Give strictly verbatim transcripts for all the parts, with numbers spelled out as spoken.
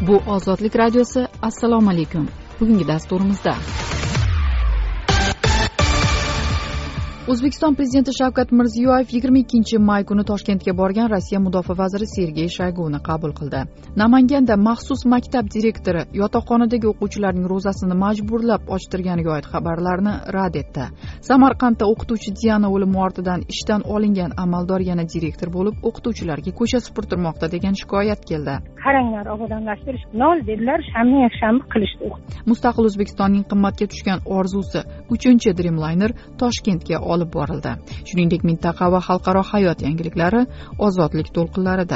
Bu Ozodlik radiosi. Assalomu alaykum. Bugungi dasturimizda O'zbekiston Prezidenti Shavkat Mirziyoyev yigirma ikkinchi may kuni Toshkentga borgan Rossiya mudofaa vaziri Sergey Shoyguni qabul qildi. Namanganda maxsus maktab direktori yotoqxonadagi o'quvchilarning ro'zasini majburlab ochtirganiga oid xabarlarni rad etdi. Samarqandda o'qituvchi Diana o'limi ortidan ishdan olingan amaldor yana direktor bo'lib, o'qituvchilarga ko'cha supurtirmoqda degan shikoyat keldi. Qaranglar, obodonlashtirish nol dedilar, shamni yakshanba qilishdi. Mustaqil O'zbekistonning qimmatga tushgan orzusi uchinchi Dreamliner Toshkentga olib borildi. Shuningdek, mintaqa va xalqaro hayot yangiliklari Ozodlik to'lqinlarida.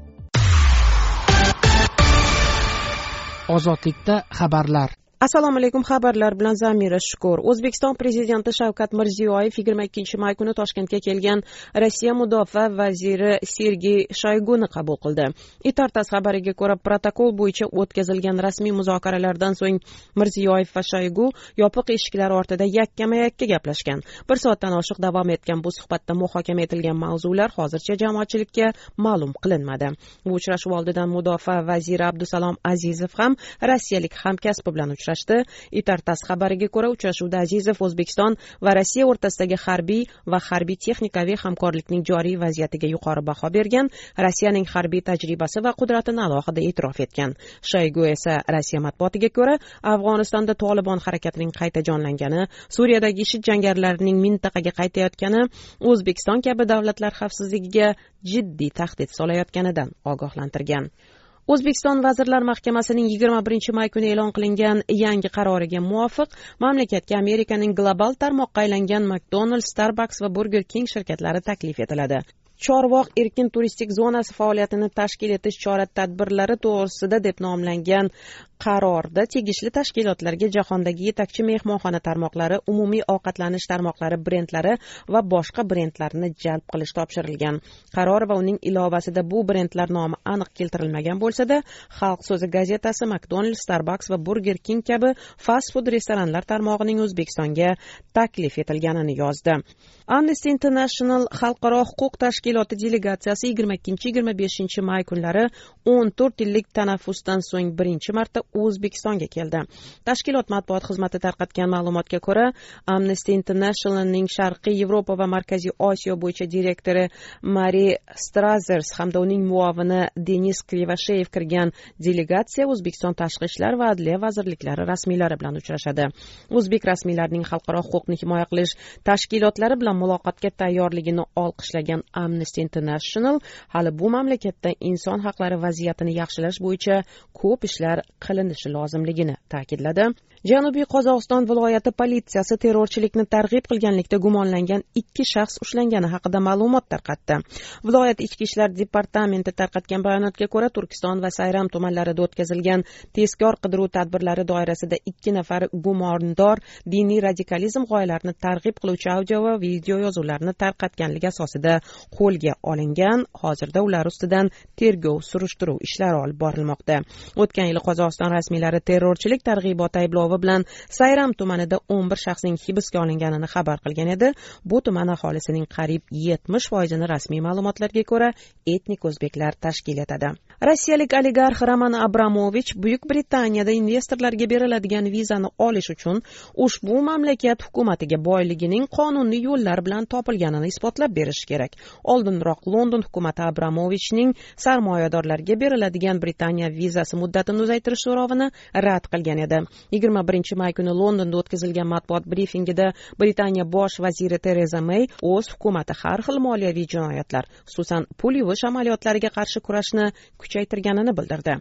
Ozodlikda xabarlar. Assalomu alaykum, xabarlar bilan Zamira Shukur. O'zbekiston Prezidenti Shavkat Mirziyoyev yigirma ikkinchi may kuni Toshkentga kelgan Rossiya mudofaa vaziri Sergey Shoyguni qabul qildi. Itartas xabariga ko'ra, protokol bo'yicha o'tkazilgan rasmiy muzokaralardan so'ng Mirziyoyev va Shoygu yopiq eshiklar ortida yakkama-yakka gaplashgan. Bir soatdan oshiq davom etgan bu suhbatda muhokama etilgan mavzular hozircha jamoatchilikka ma'lum qilinmadi. Bu uchrashuv oldidan mudofaa vaziri Abdusalom Azizov ham rossiyalik hamkasbi bilan uchrashdi. Itartas xabariga ko'ra, uchrashuvda Azizov O'zbekiston va Rossiya o'rtasidagi harbiy va harbiy texnikaviy hamkorlikning joriy vaziyatiga yuqori baho bergan, Rossiyaning harbiy tajribasi va qudratini alohida e'tirof etgan. Shoygu esa Rossiya matbuotiga ko'ra, Afg'onistonda Tolibon harakatining qayta jonlangani, Suriyadagi IShID jangarilarining mintaqaga qaytayotgani O'zbekiston kabi davlatlar xavfsizligiga jiddiy tahdid solayotganidan ogohlantirgan. O'zbekiston Vazirlar Mahkamasining yigirma birinchi may kuni e'lon qilingan yangi qaroriga muvofiq mamlakatga Amerikaning global tarmoqqa aylangan McDonald's, Starbucks va Burger King shirkatlari taklif etiladi. Chorvoq erkin turistik zonasi faoliyatini tashkil etish chora-tadbirlari to'g'risida deb nomlangan qarorda tegishli tashkilotlarga jahondagi yetakchi mehmonxona tarmoqlari, umumiy ovqatlanish tarmoqlari brendlari va boshqa brendlarni jalb qilish topshirilgan. Qaror va uning ilovasida bu brendlar nomi aniq keltirilmagan bo'lsa-da, Xalq so'zi gazetasi McDonald's, Starbucks va Burger King kabi fast food restoranlar tarmog'ining O'zbekistonga taklif etilganini yozdi. Amnesty International xalqaro huquq tashkiloti delegatsiyasi yigirma ikkinchi yigirma beshinchi may kunlari o'n to'rt yillik tanaffusdan so'ng birinchi marta O'zbekistonga keldi. Tashkilot matbuot xizmati tarqatgan ma'lumotga ko'ra, Amnesty Internationalning Sharqiy Yevropa va Markaziy Osiyo bo'yicha direktori Mari Strazers hamda uning muovini Denis Krivasheyev kirgan delegatsiya O'zbekiston Tashqi ishlar va Adliya vazirliklari rasmiylari bilan uchrashadi. O'zbek rasmiylarining xalqaro huquqni himoya qilish tashkilotlari bilan muloqotga tayyorligini olqishlagan Amnesty International hali bu mamlakatda inson haqlari vaziyatini yaxshilash bo'yicha ko'p ishlar qilinishi lozimligini ta'kidladi. Janubiy Qozog'iston viloyati politsiyasi terrorchilikni targ'ib qilganlikda gumonlangan ikki shaxs ushlangani haqida ma'lumot tarqatdi. Viloyat ichki ishlar departamenti tarqatgan bayonotga ko'ra, Turkiston va Sayram tumanlarida o'tkazilgan tezkor qidiruv tadbirlari doirasida ikki nafar gumondor diniy radikalizm g'oyalarini targ'ib qiluvchi audio va video yozuvlarni tarqatganligi asosida qo'lga olingan. Hozirda ular ustidan tergov surishtiruv ishlari olib borilmoqda. O'tgan yil Qozog'iston rasmiylari terrorchilik targ'iboti ayblovi bilan Sayram tumanida o'n bir shaxsning hibsga olinganini xabar qilgan edi. Bu tuman aholisining qariyb yetmish foizini rasmiy ma'lumotlarga ko'ra etnik o'zbeklar tashkil etadi. Rossiyalik oligarx Roman Abramovich Buyuk Britaniyada investorlarga beriladigan vizani olish uchun ushbu mamlakat hukumatiga boyligining qonuniy yo'llar bilan topilganini isbotlab berishi kerak. Oldinroq London hukumati Abramovichning sarmoyadorlarga beriladigan Britaniya vizasi muddatini uzaytirish so'rovini rad qilgan edi. yigirma birinchi may kuni Londonda o'tkazilgan matbuot brifingida Britaniya bosh vaziri Tereza May o'z hukumati har xil moliyaviy jinoyatlar, xususan pul yuvish amaliyotlariga qarshi kurashni kuchaytirganini bildirdi.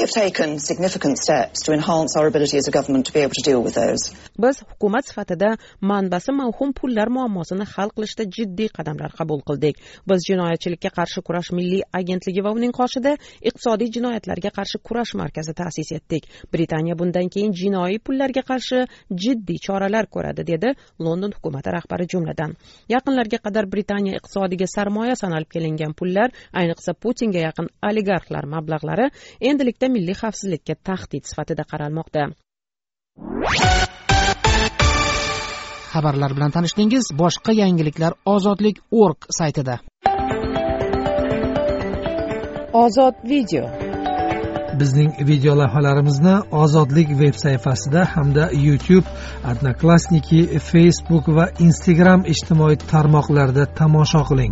Biz hukumat sifatida manbasi mavhum pullar muammosini hal qilishda jiddiy qadamlar qabul qildik. Biz jinoyatchilikka qarshi kurash milliy agentligi va uning qoshida iqtisodiy jinoyatlarga qarshi kurash markazi ta'sis etdik. Britaniya bundan keyin jinoiy pullarga qarshi jiddiy choralar ko'radi, dedi London hukumati rahbari jumladan. Yaqinlarga qadar Britaniya iqtisodiga sarmoya sanalib kelingan pullar, ayniqsa Putinga yaqin oligarxlar mablag'lari endilikda milliy xavfsizlikka tahdid sifatida qaralmoqda. Xabarlar bilan tanishdingiz. Boshqa yangiliklar ozodlik nokta org saytida. Ozod video. Bizning video lavhalarimizni Ozodlik veb sayfasida hamda YouTube, Odnoklassniki, Facebook va Instagram ijtimoiy tarmoqlarida tomosha qiling.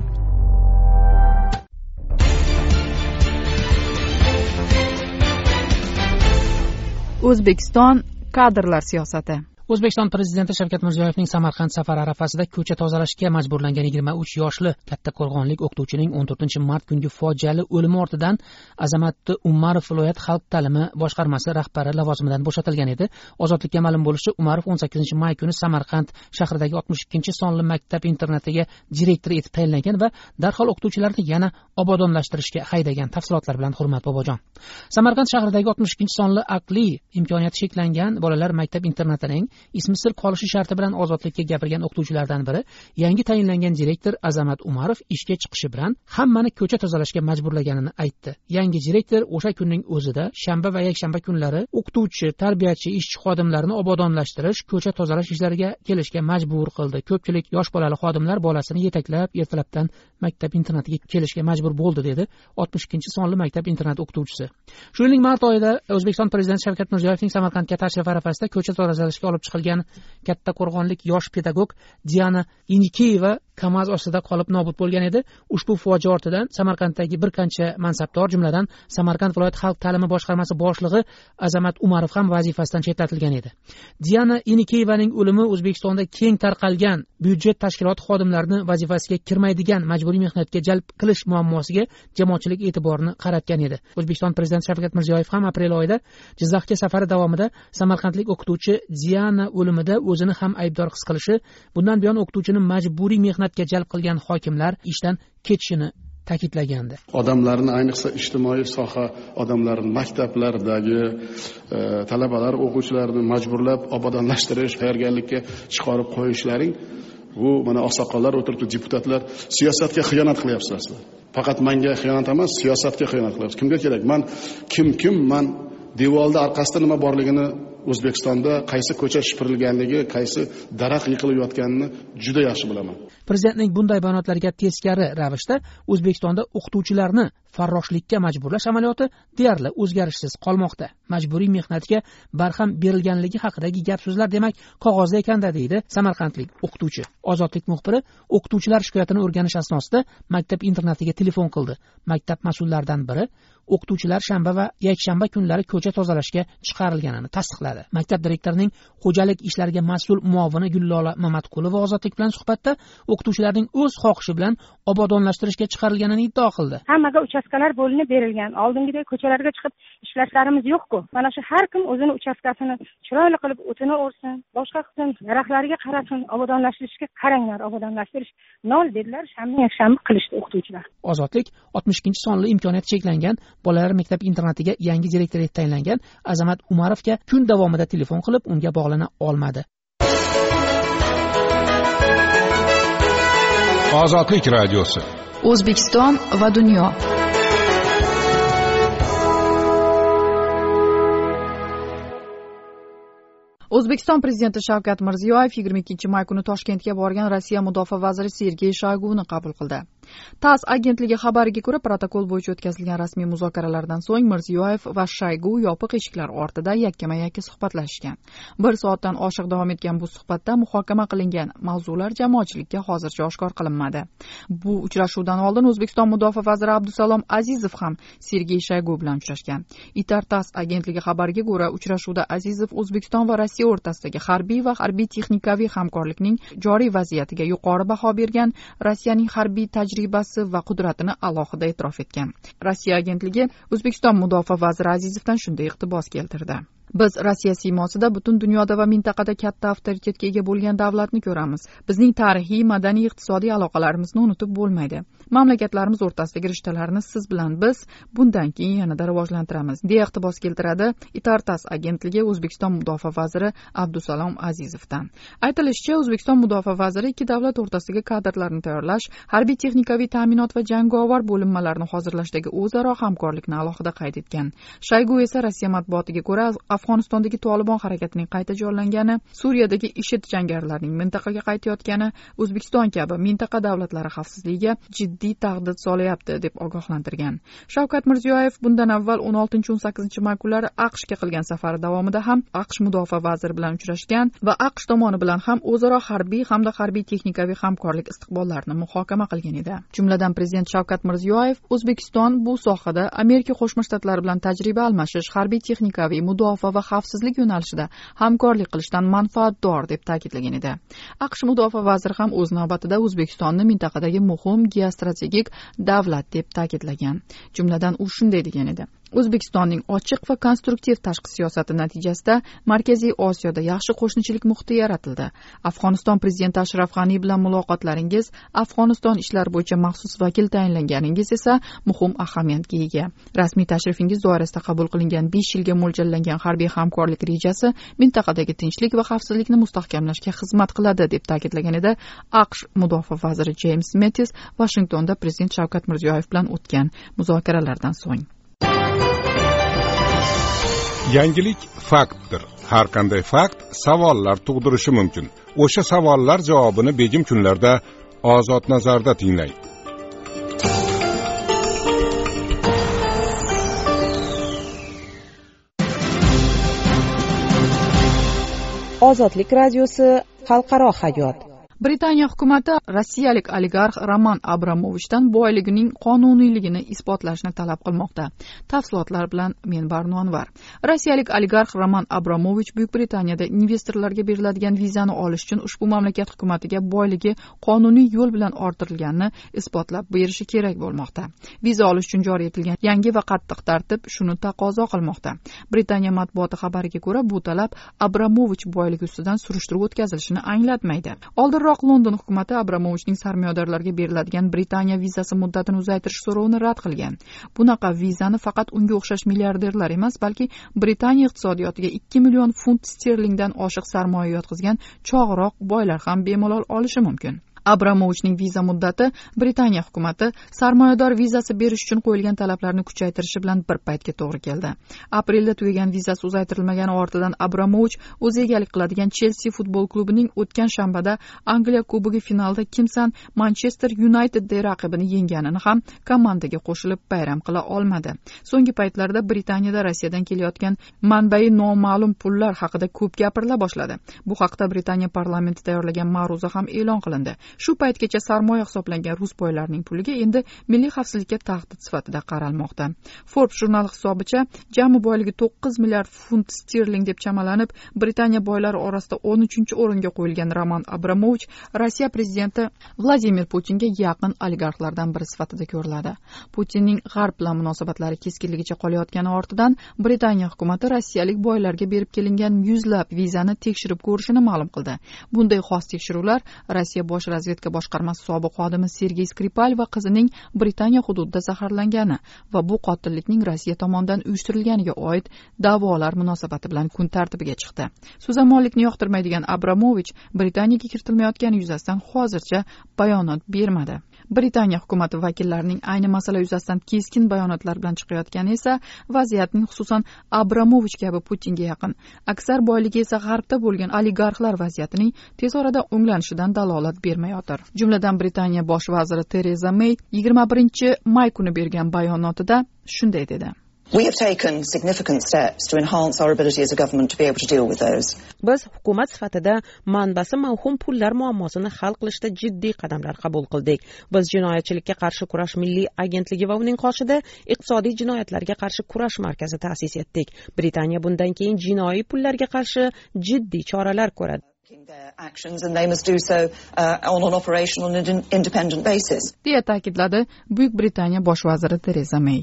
O'zbekiston kadrlar siyosati. O'zbekiston prezidenti Shavkat Mirziyoyevning Samarqand safari arafasida ko'cha tozalashga majburlangan yigirma uch yoshli kattaqo'rg'onlik o'qituvchining o'n to'rtinchi mart kungi fojiali o'limi ortidan Azamat Umarov viloyat xalq ta'limi boshqarmasi rahbari lavozimidan bo'shatilgan edi. Ozodlikka ma'lum bo'lishicha, Umarov o'n sakkizinchi may kuni Samarqand shahridagi oltmish ikkinchi sonli maktab internatiga direktor etib tayinlangan va darhol o'qituvchilarni yana obodonlashtirishga haydagan. Tafsilotlar bilan Hurmat Bobojon. Samarqand shahridagi oltmish ikkinchi sonli aqliy imkoniyati cheklangan bolalar maktab internatining ismi sir qolishi sharti bilan ozodlikka gapirgan o'qituvchilardan biri yangi tayinlangan direktor Azamat Umarov ishga chiqishi bilan hammani ko'cha tozalashga majburlaganini aytdi. Yangi direktor o'sha kunning o'zida shanba va yakshanba kunlari o'qituvchi, tarbiyachi, ishchi xodimlarni obodonlashtirish, ko'cha tozalash ishlariga kelishga majbur qildi. Ko'pchilik yosh bolali xodimlar bolasini yetaklab ertalabdan maktab internatiga kelishga majbur bo'ldi, dedi oltmish ikkinchi sonli maktab internat o'qituvchisi. Shu yilning mart oyida O'zbekiston prezidenti Shavkat Mirziyoyevning Samarqandga tashrif arafasida ko'cha tozalashga olib chiqilgan kattaqo'rg'onlik yosh pedagog Diana Inikeyeva KAMAZ ostida qolib nobud bo'lgan edi. Ushbu fojia ortidan Samarqanddagi bir qancha mansabdor, jumladan Samarqand viloyat xalq ta'limi boshqarmasi boshlig'i Azamat Umarov ham vazifasidan chetlatilgan edi. Diana Inikeyevaning o'limi O'zbekistonda keng tarqalgan byudjet tashkiloti xodimlarini vazifasiga kirmaydigan majburiy mehnatga jalb qilish muammosiga jamoatchilik e'tiborini qaratgan edi. O'zbekiston prezidenti Shavkat Mirziyoyev ham aprel oyida Jizzaxga safari davomida samarqandlik o'qituvchi Diana o'limida o'zini ham aybdor his qilishi, bundan buyon o'qituvchini majburiy mehnatga jalb qilgan hokimlar ishdan ketishini ta'kidlagandi. Odamlarni, ayniqsa ijtimoiy soha odamlarini, maktablardagi e, talabalar, o'quvchilarni majburlab obodonlashtirish, tayyorgarlikka chiqarib qo'yishlaring, bu mana oqsoqollar o'tiribdi, deputatlar siyosatga xiyonat qilyapsizlar. Faqat menga xiyonat emas, siyosatga xiyonat qilyapsiz. Kimga kerak? Men kim kim men devorda orqasida nima borligini, O'zbekistonda qaysi ko'cha shipirilganligi, qaysi daraxt yiqilib yotganini juda yaxshi bilaman. Prezidentning bunday bayonotlariga teskari ravishda O'zbekistonda o'qituvchilarni farroshlikka majburlash amaliyoti deyarli o'zgarishsiz qolmoqda. Majburiy mehnatga barham berilganligi haqidagi gap so'zlar demak qog'ozda ekanda, deydi samarqandlik o'qituvchi. Ozodlik muxbiri o'qituvchilar shikoyatini o'rganish asnosida maktab internatiga telefon qildi. Maktab mas'ullaridan biri o'qituvchilar shanba va yakshanba kunlari ko'cha tozalashga chiqarilganini tasdiqladi. Maktab direktorining xo'jalik ishlariga mas'ul muovini Gullola Mamatqulova Ozodlik bilan suhbatda o'qituvchilarning o'z xohishi bilan obodonlashtirishga chiqarilganini iddao qildi. Hammaga uchastkalar bo'linib berilgan. Oldingidek ko'chalarga chiqib ishlashlarimız yo'q-ku. Mana shu har kim o'zini uchastkasini chiroyli qilib o'tini o'rsin, boshqa qilsin, daraxtlarga qarasin, obodonlashtirishga qaranglar, obodonlashtirish nol dedilar, shanba yakshanba qilishdi o'qituvchilar. Ozodlik oltmish ikkinchi sonli imkoniyati cheklangan bolalar maktab internatiga yangi direktor etib tayinlangan Azamat Umarovga kun davomida telefon qilib unga bog'lana olmadi. Ozodlik radiosi. O'zbekiston va dunyo. O'zbekiston prezidenti Shavkat Mirziyoyev yigirma ikkinchi may kuni Toshkentga borgan Rossiya mudofaa vaziri Sergey Shoyguni qabul qildi. TASS agentligi xabariga ko'ra, protokol bo'yicha o'tkazilgan rasmiy muzokaralardan so'ng Mirziyoyev va Shoygu yopiq eshiklar ortida yakkama-yakka suhbatlashgan. Bir soatdan oshiq davom etgan bu suhbatda muhokama qilingan mavzular jamoatchilikka hozircha oshkor qilinmadi. Bu uchrashuvdan oldin O'zbekiston mudofaa vaziri Abdusalom Azizov ham Sergey Shoygu bilan uchrashgan. Itar TASS agentligi xabariga ko'ra, uchrashuvda Azizov O'zbekiston va Rossiya o'rtasidagi harbiy va harbiy-texnikaviy hamkorlikning joriy vaziyatiga yuqori baho bergan, Rossiyaning harbiy tajribasi va qudratini alohida e'tirof etgan. Rossiya agentligi O'zbekiston mudofaa vaziri Azizovdan shunday iqtibos keltirdi. Biz Rossiya siymosida butun dunyoda va mintaqada katta avtoritetga ega bo'lgan davlatni ko'ramiz. Bizning tarixiy, madaniy, iqtisodiy aloqalarimizni unutib bo'lmaydi. Mamlakatlarimiz o'rtasidagi rishtalarni siz bilan biz bundan keyin yanada rivojlantiramiz, deya iqtibos keltiradi Itar TASS agentligi O'zbekiston mudofaa vaziri Abdusalom Azizovdan. Aytilishicha, O'zbekiston mudofaa vaziri ikki davlat o'rtasidagi kadrlarni tayyorlash, harbiy texnikaviy ta'minot va jangovar bo'linmalarni hozirlashdagi o'zaro hamkorlikni alohida qayd etgan. Shoygu esa Rossiya matbuotiga ko'ra afg'onistondagi Tolibon harakatining qayta jonlangani, Suriyadagi IShID jangarilarning mintaqaga qaytayotgani O'zbekiston kabi mintaqa davlatlari xavfsizligiga jiddiy tahdid solyapti deb ogohlantirgan. Shavkat Mirziyoyev bundan avval o'n oltinchi o'n sakkizinchi may kunlari AQShga qilgan safari davomida ham AQSh mudofaa vaziri bilan uchrashgan va AQSh tomoni bilan ham o'zaro harbiy hamda harbiy texnikaviy hamkorlik istiqbollarini muhokama qilgan edi. Jumladan prezident Shavkat Mirziyoyev O'zbekiston bu sohada Amerika Qo'shma Shtatlari bilan tajriba almashish, harbiy texnikaviy mudofaa va xavfsizlik yo'nalishida hamkorlik qilishdan manfaatdor deb ta'kidlagan edi. AQSh mudofaa vaziri ham o'z navbatida O'zbekistonni mintaqadagi muhim geostrategik davlat deb ta'kidlagan. Jumladan u shunday degan edi: O'zbekistonning ochiq va konstruktiv tashqi siyosati natijasida Markaziy Osiyoda yaxshi qo'shnichilik muhiti yaratildi. Afg'oniston prezidenti Ashraf G'ani bilan muloqotlaringiz, Afg'oniston ishlari bo'yicha maxsus vakil tayinlanganingiz esa muhim ahamiyatga ega. Rasmiy tashrifingiz doirasida qabul qilingan besh yilga mo'ljallangan harbiy hamkorlik rejasi mintaqadagi tinchlik va xavfsizlikni mustahkamlashga xizmat qiladi deb ta'kidlagan edi AQSh mudofaa vaziri James Mattis Vashingtonda prezident Shavkat Mirziyoyev bilan o'tgan muzokaralardan so'ng. Yangilik faktdir. Har qanday fakt savollar tug'dirishi mumkin. O'sha savollar javobini begim kunlarda Ozod nazarda tinglang. Ozodlik radiosi xalqaro hayot. Britaniya hukumati rossiyalik oligarx Roman Abramovichdan boyligining qonuniyligini isbotlashni talab qilmoqda. Tafsilotlar bilan men Barno Anvar. Rossiyalik oligarx Roman Abramovich Buyuk Britaniyada investorlarga beriladigan vizani olish uchun ushbu mamlakat hukumatiga boyligi qonuniy yo'l bilan orttirilganini isbotlab berishi kerak bo'lmoqda. Viza olish uchun joriy etilgan yangi va qattiq tartib shuni taqozo qilmoqda. Britaniya matbuoti xabariga ko'ra, bu talab Abramovich boyligi ustidan surishtiruv o'tkazilishini anglatmaydi. Oldinroq London hukumati Abramovichning sarmoyadorlarga beriladigan Britaniya vizasi muddatini uzaytirish so'rovini rad qilgan. Bunaqa vizani faqat unga o'xshash milliarderlar emas, balki Britaniya iqtisodiyotiga ikki million funt sterlingdan oshiq sarmoya yotqizgan chog'roq boylar ham bemalol olishi mumkin. Abramovichning viza muddati Britaniya hukumati sarmoyador vizasi berish uchun qo'yilgan talablarni kuchaytirishi bilan bir paytga to'g'ri keldi. Aprelda tugagan vizasi uzaytirilmagani ortidan Abramovich o'zi egalik qiladigan Chelsea futbol klubining o'tgan shanbada Angliya Kubogi finalida Kimsan Manchester United'da raqibini yengganini ham komandaga qo'shilib bayram qila olmadi. So'nggi paytlarda Britaniyada Rossiyadan kelayotgan manbai noma'lum pullar haqida ko'p gapirila boshladi. Bu haqda Britaniya parlamenti tayyorlagan ma'ruza ham e'lon qilindi. Shu paytgacha sarmoya hisoblangan rus boylarining puliga endi milliy xavfsizlikka tahdid sifatida qaralmoqda. Forbes jurnali hisobicha jami boyligi to'qqiz milliard funt sterling deb chamalanib, Britaniya boylari orasida o'n uchinchi o'ringa qo'yilgan Roman Abramovich Rossiya prezidenti Vladimir Putinga yaqin oligarxlardan biri sifatida ko'riladi. Putinning G'arb bilan munosabatlari keskinligicha qolayotgani ortidan Britaniya hukumati rossiyalik boylarga berib kelingan yuzlab vizani tekshirib ko'rishini ma'lum qildi. Bunday xos tekshiruvlar Rossiya bosh razvedka boshqarmasi sobiq xodimi Sergey Skripal va qizining Britaniya hududida zaharlangani va bu qotillikning Rossiya tomonidan uyushtirilganiga oid da'volar munosabati bilan kun tartibiga chiqdi. So'zamollikni yoqtirmaydigan Abramovich Britaniyaga kiritilmayotgani yuzasidan hozircha bayonot bermadi. Britaniya hukumati vakillarining ayni masala yuzasidan keskin bayonotlar bilan chiqayotgani esa vaziyatning xususan Abramovich kabi Putinga yaqin, aksar boyligi esa G'arbda bo'lgan oligarxlar vaziyatining tez orada o'nglanishidan dalolat bermayotir. Jumladan Britaniya bosh vaziri Tereza May yigirma birinchi may kuni bergan bayonotida shunday dedi: We have taken significant steps to enhance our ability as a government to be able to deal with those. Biz hukumat sifatida manbasi mavhum pullar muammosini hal qilishda jiddiy qadamlar qabul qildik. Biz jinoyatchilikka qarshi kurash milliy agentligi va uning qoshida iqtisodiy jinoyatlarga qarshi kurash markazi ta'sis etdik. Britaniya bundan keyin jinoiy pullarga qarshi jiddiy choralar ko'radi. deya ta'kidladi Buyuk Britaniya bosh vaziri Tereza May.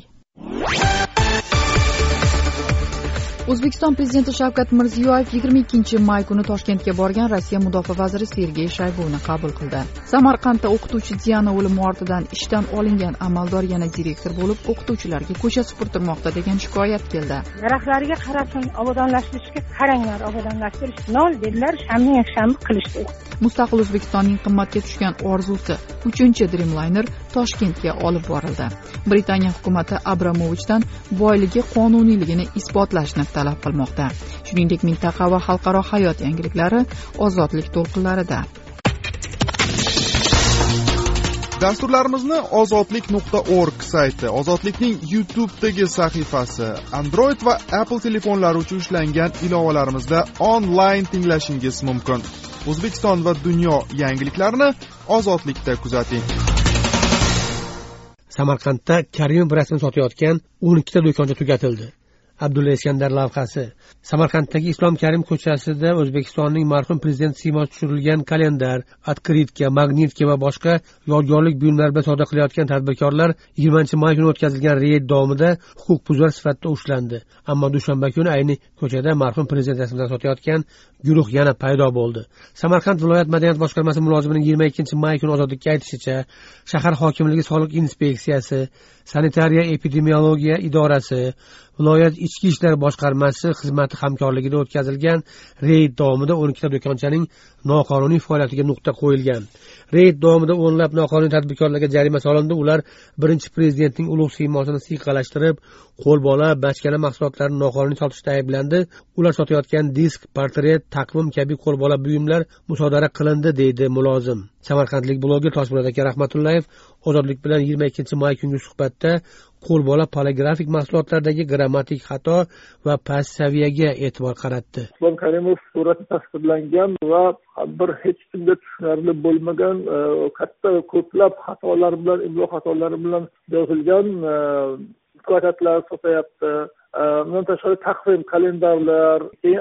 O'zbekiston prezidenti Shavkat Mirziyoyev yigirma ikkinchi may kuni Toshkentga borgan Rossiya mudofaa vaziri Sergey Shaygovni qabul qildi. Samarqandda o'qituvchi Diana o'limi ortidan ishdan olingan amaldor yana direktor bo'lib, o'qituvchilarga ko'cha supurtirmoqda degan shikoyat keldi. Daraxtlarga qarasin, obodonlashtirishga qaranglar, obodonlashtirish nol dedilar, shamni yakshanba qilishdi. Mustaqil O'zbekistonning qimmatga tushgan orzusi uchinchi Dreamliner Toshkentga olib borildi. Britaniya hukumati Abramovichdan boyligi qonuniyligini isbotlashni talab qilmoqda. Shuningdek, mintaqa va xalqaro hayot yangiliklari ozodlik to'lqinlarida. Dasturlarimizni ozodlik nuqta org sayti, Ozodlikning YouTube'dagi sahifasi, Android va Apple telefonlari uchun ishlangan ilovalarimizda onlayn tinglashingiz mumkin. O'zbekiston va dunyo yangiliklarini Ozodlikda kuzating. Samarqandda Karimov rasmini sotayotgan o'n ikkita do'koncha tugatildi. Abdulla Iskandar lavhasi. Samarqanddagi Islom Karim ko'chasida O'zbekistonning marhum prezident siymosi tushirilgan kalendar, otkritka, magnitka va boshqa yodgorlik buyumlari bilan savdo qilayotgan tadbirkorlar yigirmanchi may kuni o'tkazilgan reyd davomida huquqbuzar sifatida ushlandi. Ammo dushanba kuni ayni ko'chada marhum prezident rasmlarini sotayotgan guruh yana paydo bo'ldi. Samarqand viloyat madaniyat boshqarmasi mulozimining yigirma ikkinchi may kuni Ozodlikka aytishicha, shahar hokimligi soliq inspeksiyasi, sanitariya epidemiologiya idorasi, viloyat ichki ishlar boshqarmasi xizmati hamkorligida o'tkazilgan reyd davomida o'n ikkita do'konchaning noqonuniy faoliyatiga nuqta qo'yilgan. Reyd davomida o'nlab noqonuniy tadbirkorlarga jarima solindi. Ular birinchi prezidentning ulug' siymosini siyqalashtirib, qo'lbola, bachkana mahsulotlarni noqonuniy sotishda ayblandi. Ular sotayotgan disk, portret, taqvim kabi qo'lbola buyumlar musodara qilindi, deydi mulozim. Samarqandlik bloger Toshmurat aka Rahmatullayev Ozodlik bilan yigirma ikkinchi may kungi suhbatda qo'lbola poligrafik mahsulotlardagi grammatik xato va past saviyaga e'tibor qaratdi. Islom Karimov surati tasvirlangan va bir hech kimga tushunarli bo'lmagan katta ko'plab xatolar bilan, imlo xatolari bilan yozilgan plakatlar sotyapti. Bundan tashqari taqvim, kalendarlar,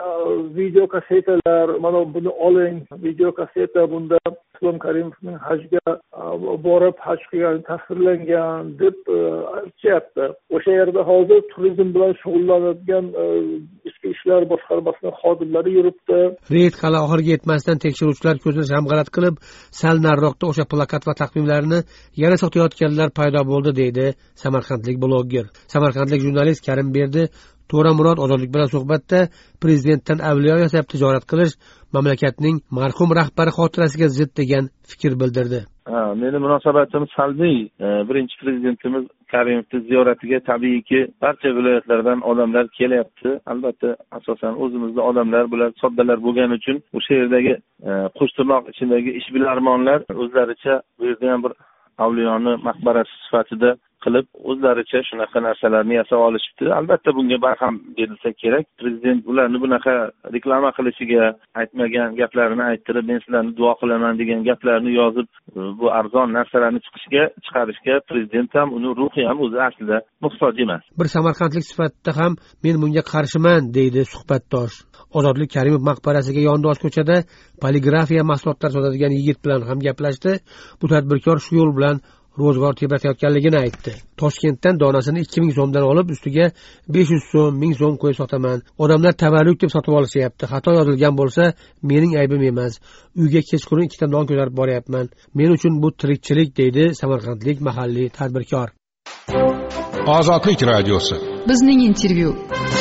video kasetalar, mana buni oling, video kaseta, bunda Islom Karimovning hajga borib haj qilgani tasvirlangan deb aytishyapti. O'sha yerda hozir turizm bilan shug'ullanadigan ichki ishlar boshqarmasining xodimlari yuribdi. Reyd hali oxiriga yetmasdan tekshiruvchilar ko'zini shamg'alat qilib, sal nariroqda o'sha plakat va taqvimlarni yana sotayotganlar paydo bo'ldi, deydi samarqandlik bloger. Samarqandlik jurnalist Karim Berdi To'ramurod Ozodlik bilan suhbatda prezidentdan avliyo yasab tijorat qilish mamlakatning marhum rahbari xotirasiga zid degan fikr bildirdi. Ha, meni munosabatim salbiy. Birinchi prezidentimiz Karimovning ziyoratiga tabiiyki barcha viloyatlardan odamlar kelyapti. Albatta, asosan o'zimizda odamlar bular soddalar bo'lgani uchun o'sha yerdagi qo'shtirnoq ichidagi ishbilarmonlar o'zlaricha bu yerda ham bir avliyoni maqbarasi sifatida qilib o'zlaricha shunaqa narsalarni yasab olishibdi. Albatta bunga barham berilsa kerak. Prezident ularni bunaqa reklama qilishiga, aytmagan gaplarini ayttirib, men sizlarni duo qilaman degan gaplarni yozib, bu arzon narsalarni chiqishga, chiqarishga prezident ham, uni ruhi ham o'zi aslida muhtoj emas. Bir samarqandlik sifatida ham men bunga qarshiman, deydi suhbatdosh. Ozodlik Karimov maqbarasiga yondosh ko'chada poligrafiya mahsulotlar sotadigan yigit bilan ham gaplashdi. Bu tadbirkor shu yo'l bilan ro'zg'or tebratayotganligini aytdi. Toshkentdan donasini ikki ming so'mdan olib, ustiga besh yuz so'm, ming so'm qo'yib sotaman. Odamlar tavallud deb sotib olishyapti. Xato yozilgan bo'lsa, mening aybim emas. Uyga kechqurun ikkita non ko'tarib boryapman. Men uchun bu tirikchilik, deydi samarqandlik mahalliy tadbirkor. Ozodlik radiosi. Bizning intervyu.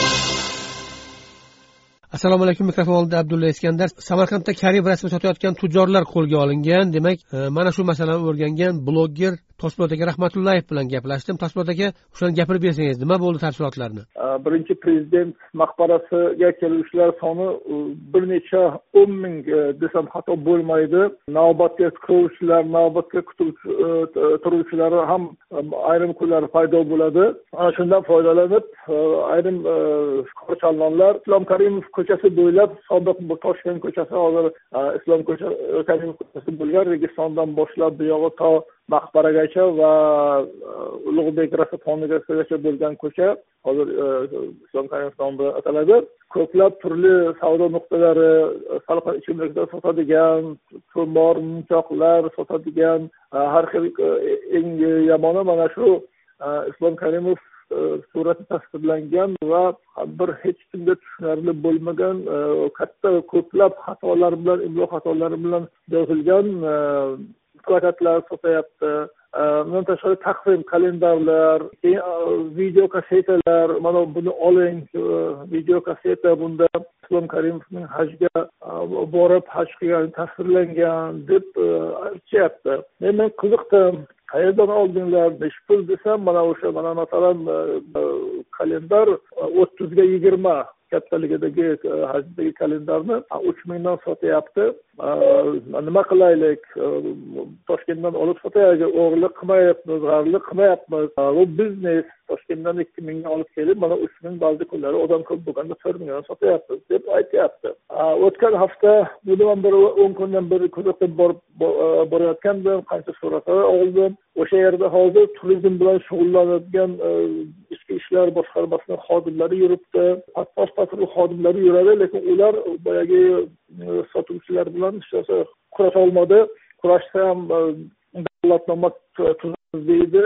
Assalomu alaykum, mikrofon oldida Abdulla Iskandar. Samarqandda Karim rasmi sotayotgan tujorlar qo'lga olingan. Demak, mana shu masalani o'rgangan bloger Toshmurat aka Rahmatullayev bilan gaplashdim. Toshmurat aka, o'shani gapirib bersangiz, nima bo'ldi tafsilotlarni? Birinchi prezident maqbarasiga keluvchilar soni bir necha o'n ming desam xato bo'lmaydi. Navbatga turuvchilar, navbatga kutib turuvchilar ham ayrim kunlar paydo bo'ladi. Ana shundan foydalanib, ayrim korchalonlar Islom Karimov ko'chasi bo'ylab, sobiq Toshkent ko'chasi, hozir Islom Karimov ko'chasi bo'lgan Registondan boshlab bu yog'i to maqbaragacha va Ulug'bek Rasafoniygacha bo'lgan ko'cha hozir Islom Karimov nomi bilan ataladi. Ko'plab turli savdo nuqtalari, salqin ichimliklar sotadigan, to'mor, munchoqlar sotadigan, har xil, eng yomoni mana shu Islom Karimov surati tasvirlangan va bir hech kimga tushunarli bo'lmagan katta ko'plab xatolar bilan, imlo xatolari bilan yozilgan plakatlar sotyapti. Bundan tashqari taqvim, kalendarlar, video kasetalar, mana buni oling, video kaseta, bunda Islom Karimovning hajga borib haj qilgani tasvirlangan deb aytishyapti. Men men qiziqdim. Qayerdan oldinglar? Necha pul desam, mana o'sha, mana masalan kalendar o'ttizga yigirma kattaligidagi hajmdagi kalendarni uch mingdan sotyapti. Nima qilaylik? Toshkentdan olib sotaylik, o'g'irlik qilmayapmiz, g'arlik qilmayapmiz. Bu biznes. Toshkentdan ikki mingga olib kelib, mana uch ming ba'zi kunlari odam ko'p bo'lganda to'rt mingdan sotyapmiz deb aytyapti. O'tgan hafta bundan bir o'n kundan beri kuzatib borayotgandim, qancha suratlar oldim. O'sha yerda hozir turizm bilan shug'ullanadigan ichki ishlar boshqarmasining xodimlari yuribdi. Pasport patrul xodimlari yuradi, lekin ular boyagi sotuvchilar bilan hech kurasha olmadi. Kurashsa ham davlatnoma tuzamiz deydi.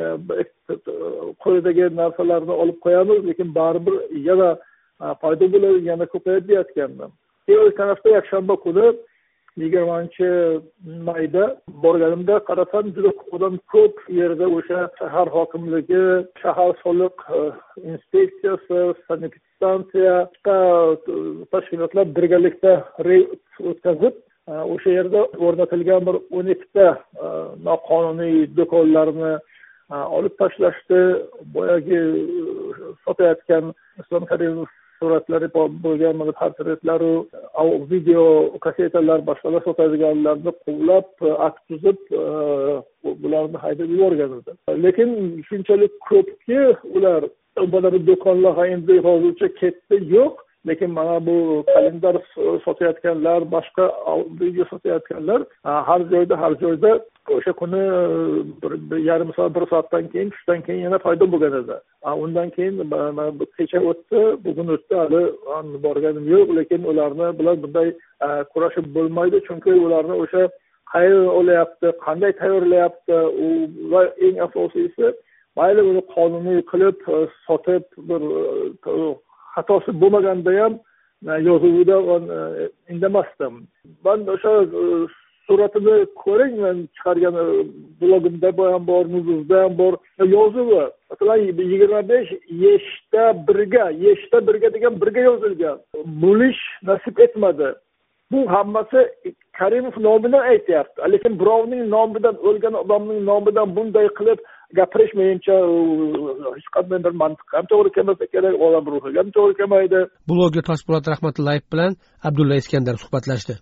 Qo'lidagi narsalarni olib qo'yamiz, lekin baribir yana paydo bo'ladi, yana ko'payib deyotgandim. O'tgan hafta yakshanba kuni yigirmanchi mayda borganimda qarasam, juda odam ko'p yerda o'sha shahar hokimligi, shahar soliq inspeksiyasi, sanitariya tashkilotlar birgalikda reyd o'tkazib, o'sha yerda o'rnatilgan bir o'n ikkita noqonuniy do'konlarni olib tashlashdi. Boyagi sotayotgan Islom Karimov suratlari bo'lgan mana portretlar, video kasetalar, boshqalar sotadiganlarni quvlab, akt tuzib, bularni haydab yuborgan edi. Lekin shunchalik ko'pki, ular mana bu do'konlar endi hozircha ketdi yo'q. Lekin mana bu kalendar sotayotganlar, boshqa video sotayotganlar har joyda, har joyda o'sha kuni bir yarim soat, bir soatdan keyin, tushdan keyin yana paydo bo'lgan edi. Undan keyin kecha o'tdi, bugun o'tdi, hali borganim yo'q, lekin ularni bilan bunday kurashib bo'lmaydi, chunki ularni o'sha qayerdan olyapti, qanday tayyorlayapti, va eng asosiysi, mayli uni qonuniy qilib sotib, bir xatosi bo'lmaganda ham yozuvida indamasdim. Men o'sha suratini ko'ring, men chiqargan blogimda ham bor, Nuzuzda ham bor. Yozuvi masalan yigirma besh yeshda birga, yeshda birga degan birga yozilgan. Bo'lish nasib etmadi. Bu hammasi Karimov nomidan aytyapti. Lekin birovning nomidan, o'lgan odamning nomidan bunday qilib gapirishmayincha hech qanday bir mantiq ham to'g'ri kelmasa kerak, odam ruhiga ham to'g'ri kelmaydi. Blogger Toshpo'lat Rahmatullayev bilan Abdulla Iskandar suhbatlashdi.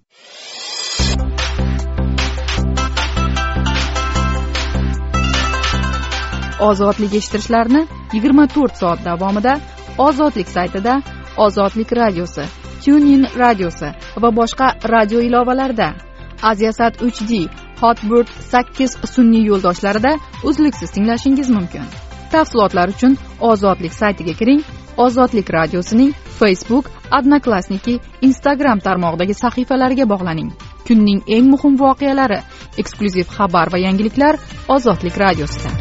Ozodlik eshittirishlarni yigirma to'rt soat davomida Ozodlik saytida, Ozodlik radiosi, TuneIn radiosi va boshqa radio ilovalarida, Aziasat uch D, Hotbird sakkiz sun'iy yo'ldoshlarida uzluksiz tinglashingiz mumkin. Tafsilotlar uchun Ozodlik saytiga kiring. Ozodlik radiosining Facebook, Odnoklassniki, Instagram tarmog'idagi sahifalariga bog'laning. Kunning eng muhim voqealari, eksklyuziv xabar va yangiliklar Ozodlik radiosida.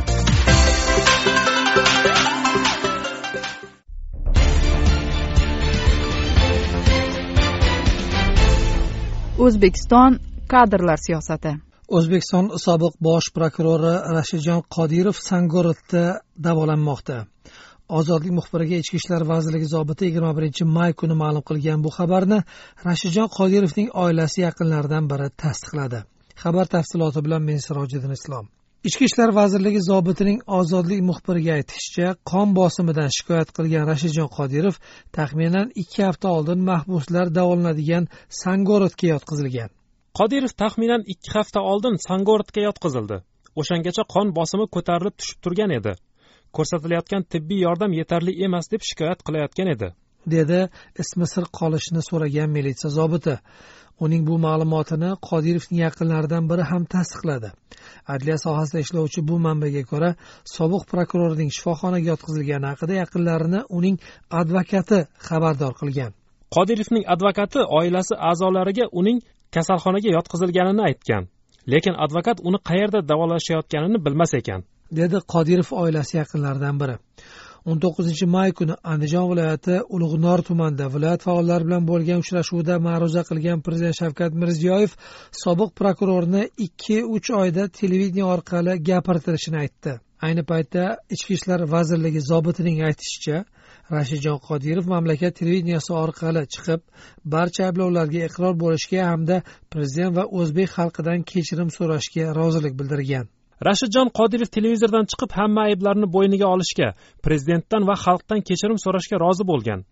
O'zbekiston kadrlar siyosati. O'zbekiston sobiq bosh prokurori Rashidjon Qodirov Sangorodda davolanmoqda. Ozodlik muxbiriga Ichki ishlar vazirligi zobiti yigirma birinchi may kuni ma'lum qilgan bu xabarni Rashidjon Qodirovning oilasi yaqinlaridan biri tasdiqladi. Xabar tafsiloti bilan men Sirojiddin Islom. Ichki ishlar vazirligi zobitining Ozodlik muxbiriga aytishicha, qon bosimidan shikoyat qilgan Rashidjon Qodirov taxminan ikki hafta oldin mahbuslar davolanadigan Sangorodga yotqizilgan. Qodirov taxminan ikki hafta oldin Sangorodga yotqizildi. O'shangacha qon bosimi ko'tarilib tushib turgan edi. Ko'rsatilayotgan tibbiy yordam yetarli emas deb shikoyat qilayotgan edi, dedi ismi sir qolishini so'ragan militsiya zobiti. Uning bu ma'lumotini Qodirovning yaqinlaridan biri ham tasdiqladi. Adliya sohasida ishlovchi bu manbaga ko'ra, sobiq prokurorning shifoxonaga yotqizilgani haqida yaqinlarini uning advokati xabardor qilgan. Qodirovning advokati oilasi a'zolariga uning kasalxonaga yotqizilganini aytgan, lekin advokat uni qayerda davolashayotganini bilmas ekan, dedi Qodirov oilasi yaqinlaridan biri. o'n to'qqizinchi may kuni Andijon viloyati Ulug'nor tumanida viloyat faollari bilan bo'lgan uchrashuvda ma'ruza qilgan Prezident Shavkat Mirziyoyev sobiq prokurorni ikki uch oyda televideniya orqali gapirtirishini aytdi. Ayni paytda Ichki ishlar vazirligi zobitining aytishicha, Rashidjon Qodirov mamlakat televideniyasi orqali chiqib, barcha ayblovlarga iqror bo'lishga hamda prezident va o'zbek xalqidan kechirim so'rashga rozilik bildirgan. Rashidjon Qodirov televizordan chiqib hamma ayblarni bo'yniga olishga, prezidentdan va xalqdan kechirim so'rashga rozi bo'lgan.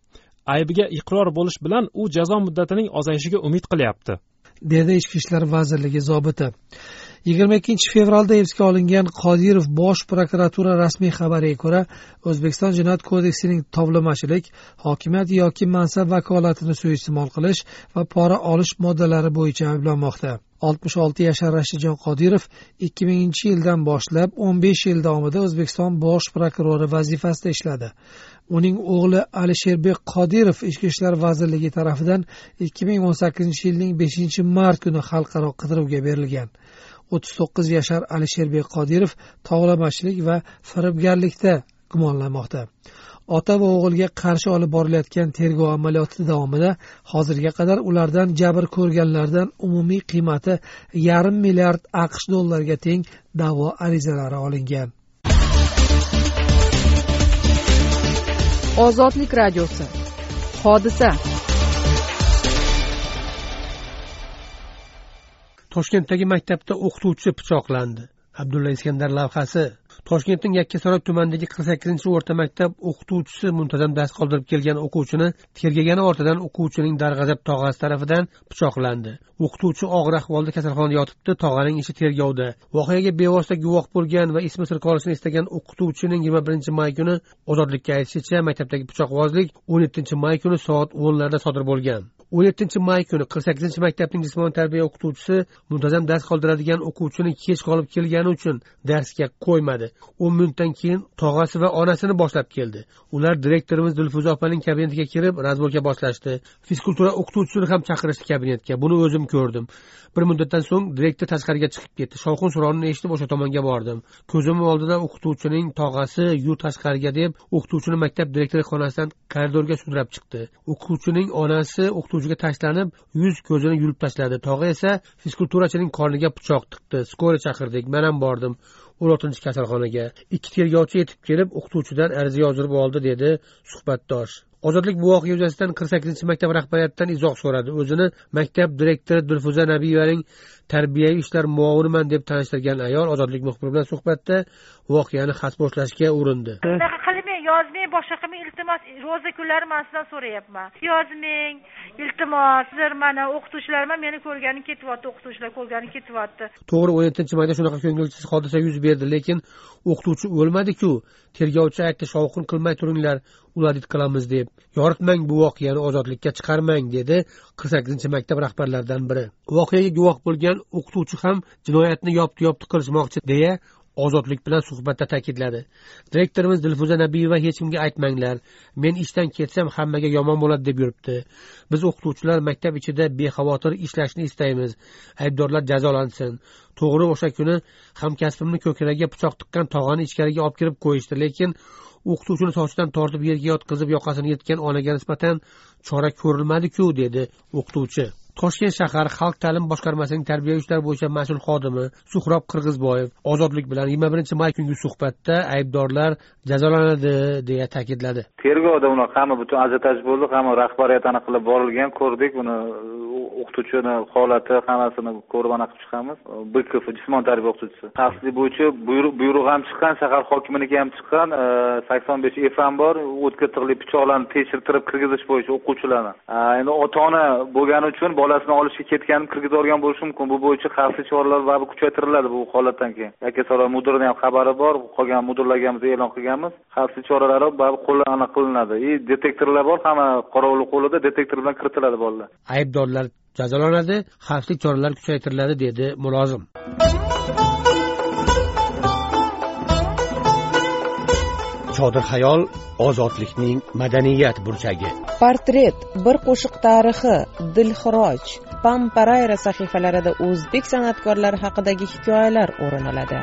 aybiga iqror bo'lish bilan u jazo muddatining ozayishiga umid qilyapti, dedi Ichki ishlar vazirligi zobiti. yigirma ikkinchi fevralda hibsga olingan Qodirov bosh prokuratura rasmiy xabariga ko'ra, O'zbekiston Jinoyat kodeksining tovlamachilik, hokimiyat yoki mansab vakolatini suiiste'mol qilish va pora olish moddalari bo'yicha ayblanmoqda. oltmish olti yashar Rashidjon Qodirov ikki minginchi yildan boshlab o'n besh yil davomida O'zbekiston bosh prokurori vazifasida ishladi. Uning o'g'li Alisherbek Qodirov Ichki ishlar vazirligi tomonidan ikki ming o'n sakkizinchi yilning beshinchi mart kuni xalqaro qidiruvga berilgan. o'ttiz to'qqiz yashar Alisherbek Qodirov tovlamachilik va firibgarlikda gumonlanmoqda. Ota va o'g'ilga qarshi olib borilayotgan tergov amaliyoti davomida hozirga qadar ulardan jabr ko'rganlardan umumiy qiymati yarim milliard AQSh dollariga teng da'vo arizalari olingan. Ozodlik radiosi. Hodisa. Toshkentdagi maktabda o'qituvchi pichoqlandi. Abdulla Iskandar lavhasi. Toshkentning Yakkasaroy tumanidagi qirq sakkizinchi o'rta maktab o'qituvchisi muntazam dars qoldirib kelgan o'quvchini tergagani ortidan o'quvchining darg'azab tog'asi tarafidan pichoqlandi. O'qituvchi og'ir ahvolda kasalxonada yotibdi, tog'aning ishi tergovda. Voqeaga bevosita guvoh bo'lgan va ismi sir qolishini istagan o'qituvchining yigirma birinchi may kuni ozodlikka aytishicha, maktabdagi pichoqbozlik o'n yettinchi may kuni soat o'nlarda sodir bo'lgan. o'n yettinchi may kuni qirq sakkizinchi maktabning jismoniy tarbiya o'qituvchisi muntazam dars qoldiradigan o'quvchini kech qolib kelgani uchun darsga qo'ymadi. o'n minutdan keyin tog'asi va onasini boshlab keldi. Ular direktorimiz Dilfuza opaning kabinetiga kirib, razborga boshlashdi. Fizkultura o'qituvchisini ham chaqirishdi kabinetga. Buni o'zim ko'rdim. Bir muddatdan so'ng direktor tashqariga chiqib ketdi. Shovqin suronini eshitib o'sha tomonga bordim. Ko'zim oldida o'qituvchining tog'asi "Yu tashqariga" deb o'qituvchini maktab direktori xonasidan koridorga sudrab chiqdi. O'qituvchining onasi o'qituvchiga tashlanib, yuz ko'zini yulib tashladi. Tog'a esa fizkulturachining qorniga pichoq tiqdi. Skora chaqirdik. Men ham bordim. o'n oltinchi kasalxonaga. Ikki tergovchi yetib kelib, o'qituvchidan ariza yozdirib oldi, dedi suhbatdosh. Ozodlik bu voqea yuzasidan qirq sakkizinchi maktab rahbariyatidan izoh so'radi. O'zini maktab direktori Dilfuza Nabiyevaning tarbiyaviy ishlar muoviniman deb tanishtirgan ayol Ozodlik muxbiri bilan suhbatda voqeani xaspo'shlashga urindi. Bunaqa qilmang, yozmang, boshqa qilmang, iltimos, ro'za kunlari men sizdan so'rayapman. Yozmang, iltimos, sizlar mana o'qituvchilarman, meni ko'rgani ketyapti, o'qituvchilar ko'rgani ketyapti. To'g'ri, o'n yettinchi mayda shunaqa ko'ngilsiz hodisa yuz berdi, lekin o'qituvchi o'lmadi-ku. Tergovchi aytdi, shovqin qilmay turinglar, uladit qilamiz deb. Yoritmang bu voqeani, ozodlikka chiqarmang, dedi qirq sakkizinchi maktab rahbarlaridan biri. Voqeaga guvoh bo'lgan o'qituvchi ham jinoyatni yopti-yopti qilishmoqchi deya Ozodlik bilan suhbatda ta'kidladi. Direktorimiz Dilfuza Nabiyeva hech kimga aytmanglar, men ishdan ketsam hammaga yomon bo'ladi deb yuribdi. Biz o'qituvchilar maktab ichida bexavotir ishlashni istaymiz. Aybdorlar jazolansin. To'g'ri, o'sha kuni hamkasbimni ko'kragiga pichoq tiqqan tog'ani ichkariga olib kirib qo'yishdi, lekin o'qituvchini sochidan tortib yerga yotqizib yoqasini yetgan onaga nisbatan chora ko'rilmadi-ku, dedi o'qituvchi. Toshkent shahar Xalq ta'lim boshqarmasining tarbiya ishlari bo'yicha mas'ul xodimi Suhrob Qirg'izboyev Ozodlik bilan yigirma birinchi may kungi suhbatda aybdorlar jazolanadi deya ta'kidladi. Tergovda uni hamma butun ajotaj bo'ldi, hamma rahbariyat aniq qilib borilgan, ko'rdik uni o'qituvchini holati hammasini ko'rib aniq qilib chiqamiz. B K F jismoniy tarbiya o'qituvchisi. Xavfsizlik bo'yicha buyruq ham chiqqan, shahar hokimligi ham chiqqan, sakson besh F ham bor, o'tkir tig'li pichoqlarni tekshirtirib kirgizish bo'yicha o'quvchilarni. Endi ota-ona bo'lgani uchun bolasini olishga ketganini kirgizib olgan bo'lishi mumkin. Bu bo'yicha xavfsizlik choralari va kuchaytiriladi bu holatdan keyin. Yakkasaroy mudirining ham xabari bor, qolgan mudirlarga ham e'lon qilganmiz. Xavfsizlik choralari qo'llanma qilinadi. E detektorlar bor, hamma qorovul qo'lida detektor bilan kiritiladi bolalar. Aybdorlar jazolanadi, xavfsizlik choralari kuchaytiriladi, dedi mulozim. Chodir xayol ozodlikning madaniyat burchagi. Portret, bir qo'shiq tarixi, Dilxiroj, Pamparayra sahifalarida o'zbek san'atkorlari haqidagi hikoyalar o'rin oladi.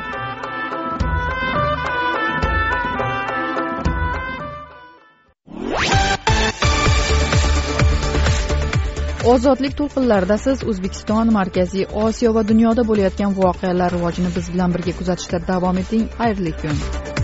Ozodlik to'lqinlarida siz O'zbekiston, Markaziy Osiyo va dunyoda bo'layotgan voqealar rivojini biz bilan birga kuzatishda davom eting. Xayrli kun.